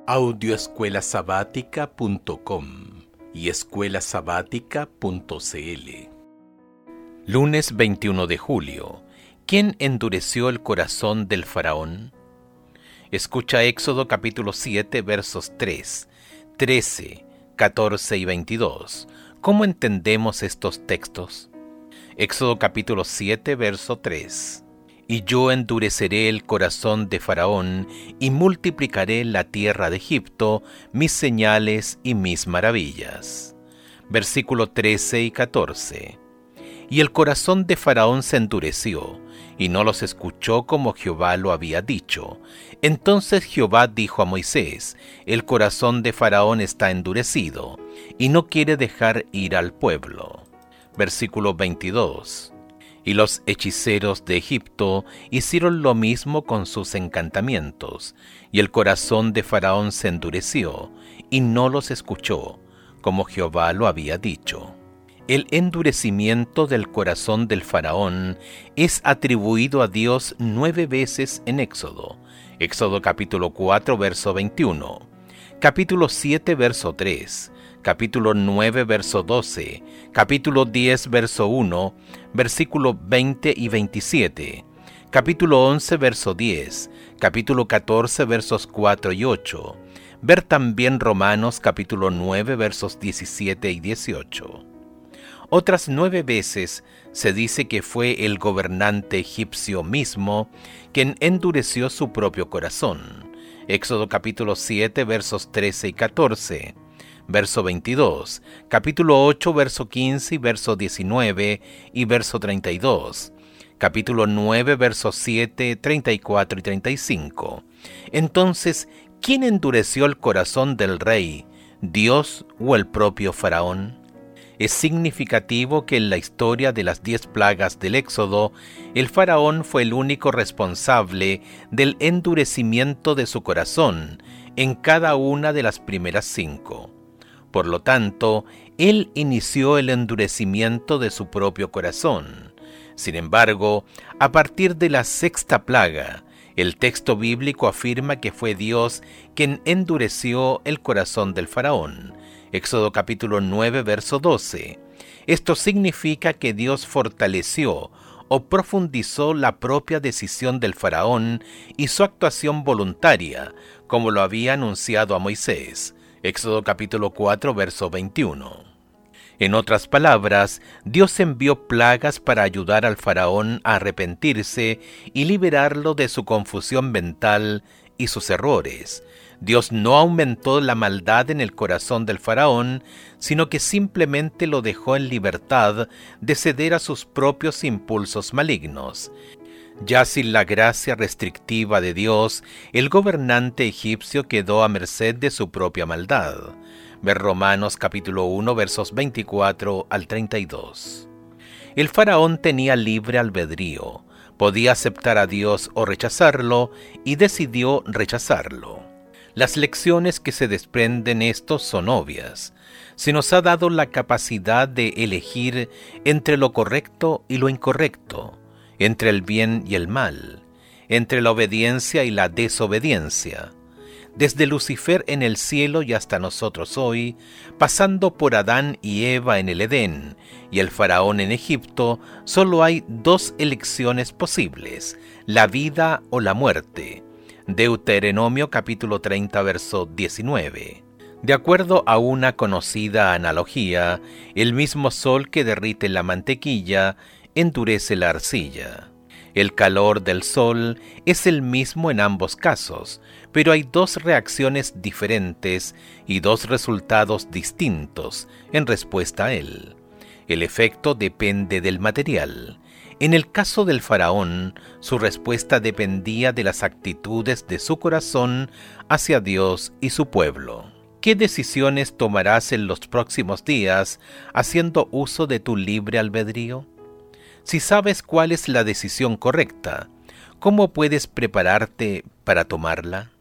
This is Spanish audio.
Audioescuelasabática.com y escuelasabática.cl. Lunes 21 de julio. ¿Quién endureció el corazón del faraón? Escucha Éxodo capítulo 7 versos 3, 13, 14 y 22. ¿Cómo entendemos estos textos? Éxodo capítulo 7 verso 3. Y yo endureceré el corazón de Faraón, y multiplicaré en la tierra de Egipto mis señales y mis maravillas. Versículo 13 y 14. Y el corazón de Faraón se endureció, y no los escuchó como Jehová lo había dicho. Entonces Jehová dijo a Moisés: el corazón de Faraón está endurecido, y no quiere dejar ir al pueblo. Versículo 22. Y los hechiceros de Egipto hicieron lo mismo con sus encantamientos, y el corazón de Faraón se endureció, y no los escuchó, como Jehová lo había dicho. El endurecimiento del corazón del Faraón es atribuido a Dios 9 veces en Éxodo. Éxodo capítulo 4, verso 21, capítulo 7, verso 3, capítulo 9, verso 12, capítulo 10, verso 1, versículo 20 y 27, capítulo 11, verso 10, capítulo 14, versos 4 y 8. Ver también Romanos capítulo 9, versos 17 y 18. Otras 9 veces se dice que fue el gobernante egipcio mismo quien endureció su propio corazón. Éxodo capítulo 7, versos 13 y 14, verso 22, capítulo 8, verso 15 y verso 19 y verso 32, capítulo 9, versos 7, 34 y 35. Entonces, ¿quién endureció el corazón del rey, Dios o el propio Faraón? Es significativo que en la historia de las 10 plagas del Éxodo, el faraón fue el único responsable del endurecimiento de su corazón en cada una de las primeras 5. Por lo tanto, él inició el endurecimiento de su propio corazón. Sin embargo, a partir de la 6ª plaga, el texto bíblico afirma que fue Dios quien endureció el corazón del faraón. Éxodo capítulo 9, verso 12. Esto significa que Dios fortaleció o profundizó la propia decisión del faraón y su actuación voluntaria, como lo había anunciado a Moisés. Éxodo capítulo 4, verso 21. En otras palabras, Dios envió plagas para ayudar al faraón a arrepentirse y liberarlo de su confusión mental y sus errores. Dios no aumentó la maldad en el corazón del faraón, sino que simplemente lo dejó en libertad de ceder a sus propios impulsos malignos. Ya sin la gracia restrictiva de Dios, el gobernante egipcio quedó a merced de su propia maldad. Ver Romanos capítulo 1, versos 24 al 32. El faraón tenía libre albedrío, podía aceptar a Dios o rechazarlo, y decidió rechazarlo. Las lecciones que se desprenden de esto son obvias. Se nos ha dado la capacidad de elegir entre lo correcto y lo incorrecto, entre el bien y el mal, entre la obediencia y la desobediencia. Desde Lucifer en el cielo y hasta nosotros hoy, pasando por Adán y Eva en el Edén y el faraón en Egipto, solo hay 2 elecciones posibles: la vida o la muerte. Deuteronomio capítulo 30, verso 19. De acuerdo a una conocida analogía, el mismo sol que derrite la mantequilla endurece la arcilla. El calor del sol es el mismo en ambos casos, pero hay 2 reacciones diferentes y 2 resultados distintos en respuesta a él. El efecto depende del material. En el caso del faraón, su respuesta dependía de las actitudes de su corazón hacia Dios y su pueblo. ¿Qué decisiones tomarás en los próximos días haciendo uso de tu libre albedrío? Si sabes cuál es la decisión correcta, ¿cómo puedes prepararte para tomarla?